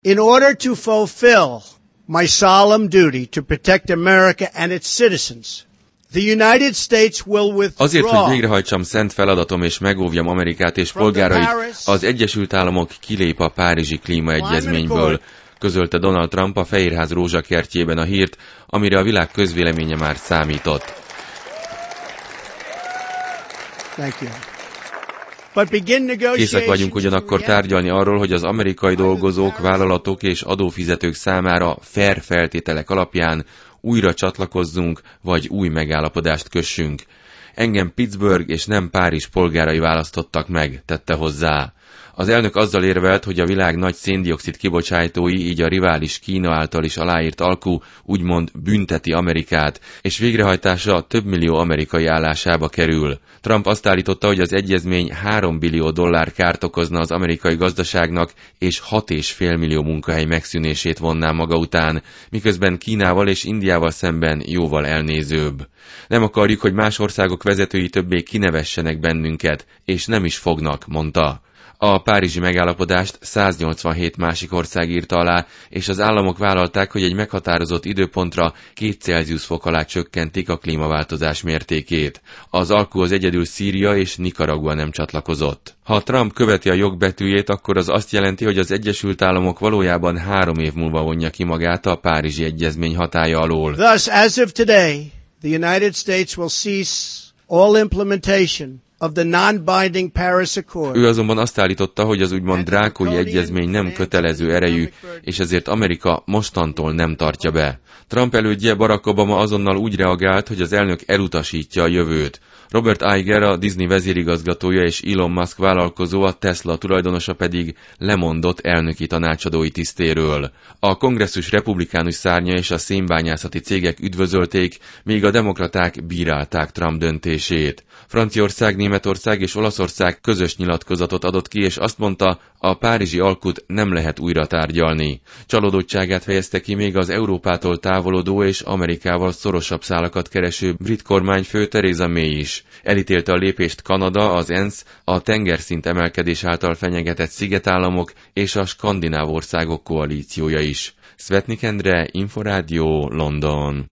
In order to fulfill my solemn duty to protect America and its citizens, the United States will withdraw. Azért, hogy végrehajtsam szent feladatom és megóvjam Amerikát és polgárait, az Egyesült Államok kilép a Párizsi Klímaegyezményből, közölte Donald Trump a Fehérház rózsakertjében a hírt, amire a világ közvéleménye már számított. Készek vagyunk ugyanakkor tárgyalni arról, hogy az amerikai dolgozók, vállalatok és adófizetők számára fair feltételek alapján újra csatlakozzunk, vagy új megállapodást kössünk. Engem Pittsburgh és nem Párizs polgárai választottak meg, tette hozzá. Az elnök azzal érvelt, hogy a világ nagy széndioxid kibocsátói, így a rivális Kína által is aláírt alkú úgymond bünteti Amerikát, és végrehajtása több millió amerikai állásába kerül. Trump azt állította, hogy az egyezmény $3 billió kárt okozna az amerikai gazdaságnak, és 6,5 millió munkahely megszűnését vonná maga után, miközben Kínával és Indiával szemben jóval elnézőbb. Nem akarjuk, hogy más országok vezetői többé kinevessenek bennünket, és nem is fognak, mondta. A párizsi megállapodást 187 másik ország írta alá, és az államok vállalták, hogy egy meghatározott időpontra 2 Celsius fok alá csökkentik a klímaváltozás mértékét. Az alkuhoz egyedül Szíria és Nikaragua nem csatlakozott. Ha Trump követi a jog betűjét, akkor az azt jelenti, hogy az Egyesült Államok valójában 3 év múlva vonja ki magát a Párizsi Egyezmény hatálya alól. Thus, as of today, the United States will cease all implementation of the non-binding Paris Accord. Ő azonban azt állította, hogy az úgymond drákói egyezmény nem kötelező erejű, és ezért Amerika mostantól nem tartja be. Trump elődje Barack Obama azonnal úgy reagált, hogy az elnök elutasítja a jövőt. Robert Iger, a Disney vezérigazgatója és Elon Musk vállalkozó, a Tesla tulajdonosa pedig lemondott elnöki tanácsadói tisztéről. A kongresszus republikánus szárnya és a szénbányászati cégek üdvözölték, míg a demokraták bírálták Trump döntését. Franciaország, Németország és Olaszország közös nyilatkozatot adott ki, és azt mondta, a párizsi alkut nem lehet újra tárgyalni. Csalódottságát fejezte ki még az Európától távolodó és Amerikával szorosabb szálakat kereső brit kormányfő Theresa May is. Elítélte a lépést Kanada, az ENSZ, a tengerszint emelkedés által fenyegetett szigetállamok és a skandináv országok koalíciója is. Svetnik Endre, Inforádió, London.